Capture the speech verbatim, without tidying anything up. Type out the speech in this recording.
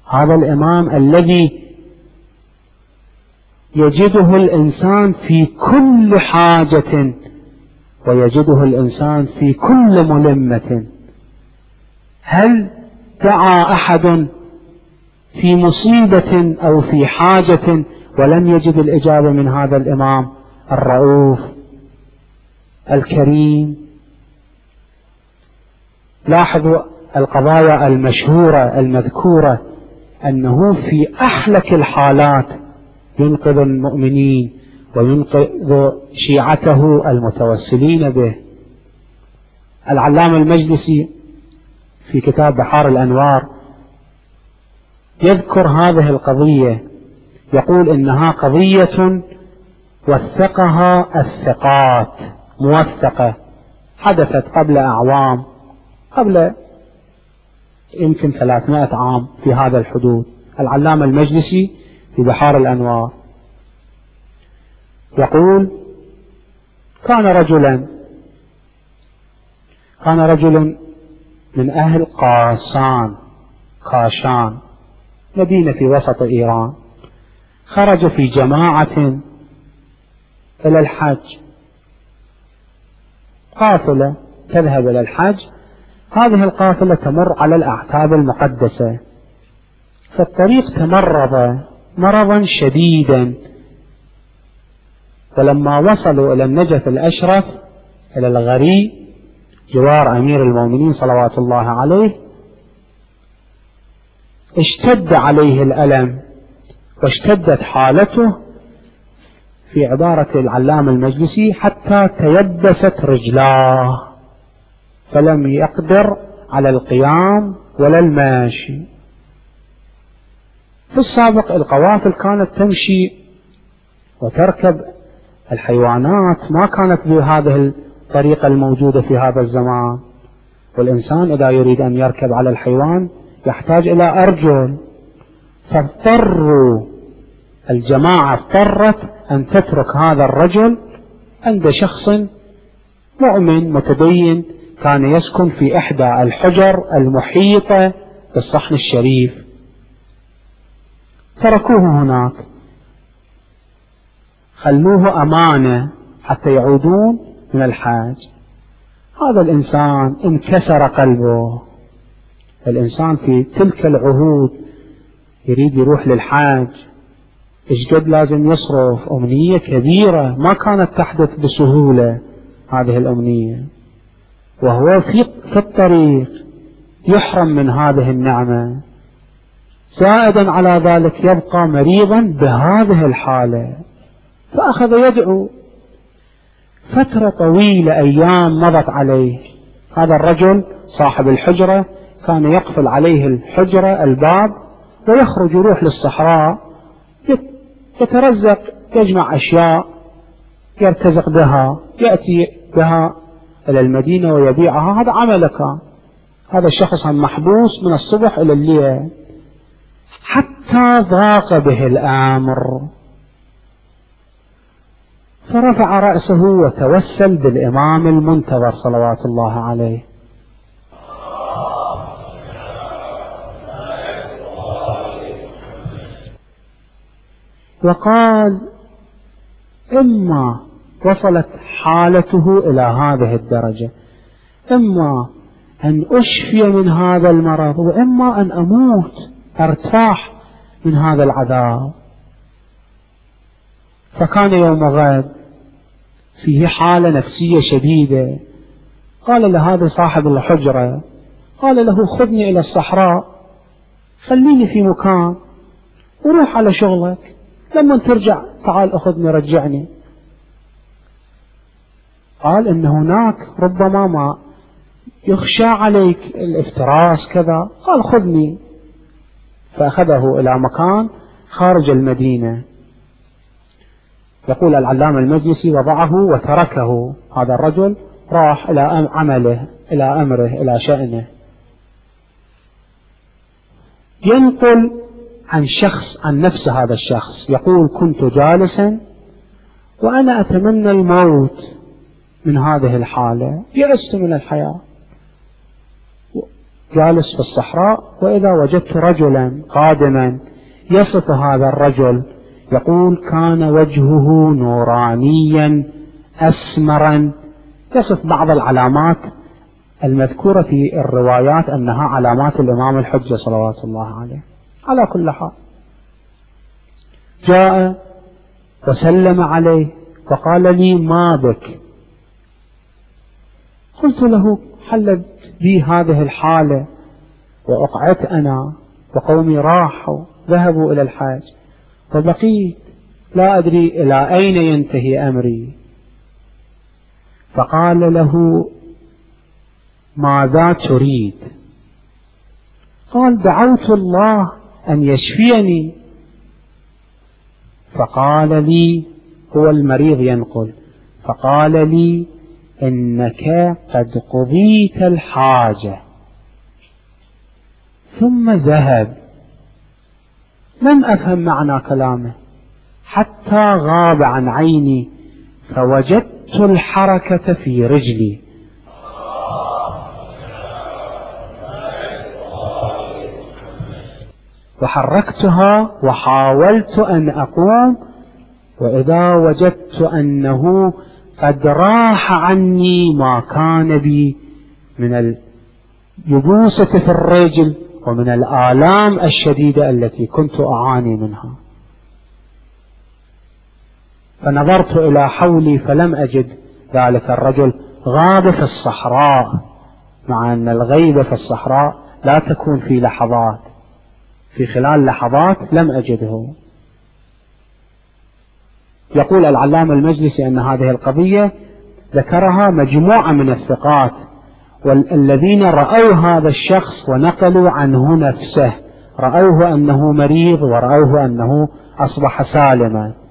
هذا الإمام الذي يجده الإنسان في كل حاجة ويجده الإنسان في كل ملمة. هل دعا أحد في مصيبة أو في حاجة ولم يجد الإجابة من هذا الإمام الرؤوف الكريم؟ لاحظوا القضايا المشهورة المذكورة، أنه في أحلك الحالات ينقذ المؤمنين وينقذ شيعته المتوسلين به. العلامة المجلسي في كتاب بحار الأنوار يذكر هذه القضية، يقول إنها قضية وثقها الثقات، موثقة، حدثت قبل أعوام، قبل يمكن ثلاثمائة عام في هذا الحدود. العلامة المجلسي في بحار الأنوار يقول: كان رجلا كان رجل من أهل قاسان كاشان، مدينة في وسط إيران، خرج في جماعة إلى الحج، قافلة تذهب إلى الحج. هذه القافلة تمر على الأعتاب المقدسة، فالطريق تمرض مرضا شديدا، ولما وصلوا إلى النجف الأشرف إلى الغري جوار أمير المؤمنين صلوات الله عليه، اشتد عليه الألم واشتدت حالته، في عبارة العلامة المجلسي حتى تيبست رجلاه فلم يقدر على القيام ولا الماشي. في السابق القوافل كانت تمشي وتركب الحيوانات، ما كانت بهذه الطريقة الموجودة في هذا الزمان، والإنسان إذا يريد أن يركب على الحيوان يحتاج إلى أرجل، فاضطروا الجماعة اضطرت أن تترك هذا الرجل عند شخص مؤمن متدين كان يسكن في إحدى الحجر المحيطة بالصحن الشريف، تركوه هناك، خلوه أمانة حتى يعودون من الحاج. هذا الإنسان انكسر قلبه، الإنسان في تلك العهود يريد يروح للحاج، إيش قد لازم يصرف، أمنية كبيرة ما كانت تحدث بسهولة هذه الأمنية، وهو في في الطريق يحرم من هذه النعمة، زائدا على ذلك يبقى مريضا بهذه الحالة. فأخذ يدعو فترة طويلة، أيام مضت عليه. هذا الرجل صاحب الحجرة كان يقفل عليه الحجرة الباب ويخرج يروح للصحراء يترزق، يجمع أشياء يرتزق بها، يأتي بها إلى المدينة ويبيعها. هذا عمله كان. هذا الشخص محبوس من الصبح إلى الليل حتى ضاق به الأمر، فرفع رأسه وتوسل بالإمام المنتظر صلوات الله عليه، وقال: إما وصلت حالته إلى هذه الدرجة، إما أن أشفي من هذا المرض، وإما أن أموت أرتاح من هذا العذاب. فكان يوم غد فيه حالة نفسية شديدة. قال لهذا صاحب الحجرة، قال له: خذني إلى الصحراء، خليني في مكان وروح على شغلك، لما ترجع تعال أخذني رجعني. قال: إن هناك ربما ما يخشى عليك الافتراس كذا. قال: خذني. فأخذه إلى مكان خارج المدينة. يقول العلامة المجلسي: وضعه وتركه، هذا الرجل راح إلى عمله، إلى أمره، إلى شأنه. ينقل عن شخص، عن نفس هذا الشخص، يقول: كنت جالسا وأنا أتمنى الموت من هذه الحالة، يأست من الحياة، جالس في الصحراء وإذا وجدت رجلا قادما. يصف هذا الرجل يقول كان وجهه نورانيا أسمرا، يصف بعض العلامات المذكورة في الروايات أنها علامات الإمام الحجة صلوات الله عليه. على كل حال جاء وسلم عليه وقال لي ما بك؟ قلت له حلت بي هذه الحالة وأقعدت أنا وقومي راحوا ذهبوا إلى الحج فبقيت لا أدري إلى أين ينتهي أمري. فقال له ماذا تريد؟ قال دعوت الله أن يشفيني. فقال لي، هو المريض ينقل، فقال لي إنك قد قضيت الحاجة، ثم ذهب. لم أفهم معنى كلامه حتى غاب عن عيني، فوجدت الحركة في رجلي وحركتها وحاولت أن أقوم، وإذا وجدت أنه قد راح عني ما كان بي من اليبوسة في الرجل ومن الآلام الشديدة التي كنت أعاني منها. فنظرت إلى حولي فلم أجد ذلك الرجل، غاب في الصحراء، مع أن الغيبة في الصحراء لا تكون في لحظات، في خلال لحظات لم أجده. يقول العلامة المجلسي أن هذه القضية ذكرها مجموعة من الثقات والذين رأوا هذا الشخص ونقلوا عنه نفسه، رأوه أنه مريض ورأوه أنه أصبح سالما.